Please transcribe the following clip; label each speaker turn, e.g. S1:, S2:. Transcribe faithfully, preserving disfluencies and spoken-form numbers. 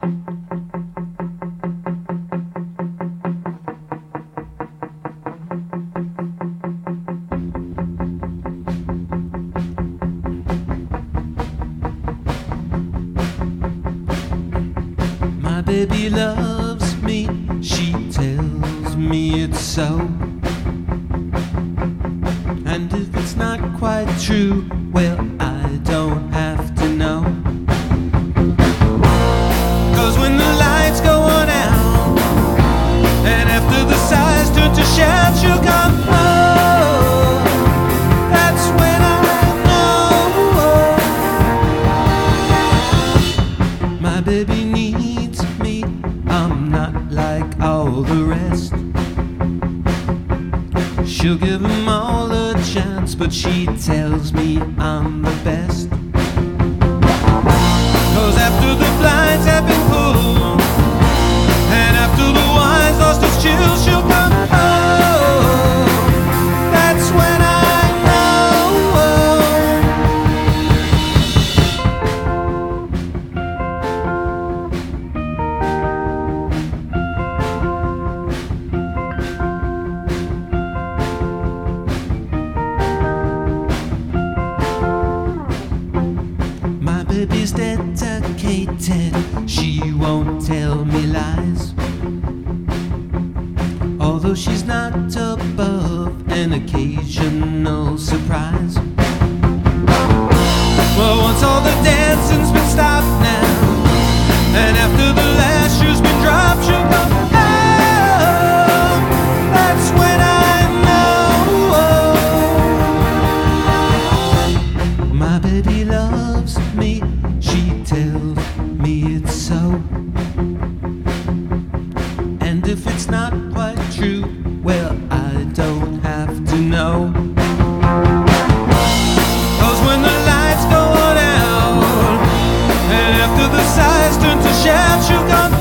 S1: My baby loves me, she tells me it's so. And if it's not quite true, well, I don't have to know. Cause when the lights go on out, and after the sighs turn to shouts, she'll come home. That's when I know my baby needs me. I'm not like all the rest. She'll give them all a chance, but she tells me I'm the best. Cause after the blinds have been pulled, and after the wine's lost its chill, she'll come home. That's when I baby's dedicated, she won't tell me lies. Although she's not above an occasional surprise. Well, once all the dancing's been stopped now, and after the last shoe's been dropped, she'll come home. That's when I know my baby loves me. She tells me it's so. And if it's not quite true, well, I don't have to know. Cause when the lights go on out, and after the sighs turn to shouts, she'll come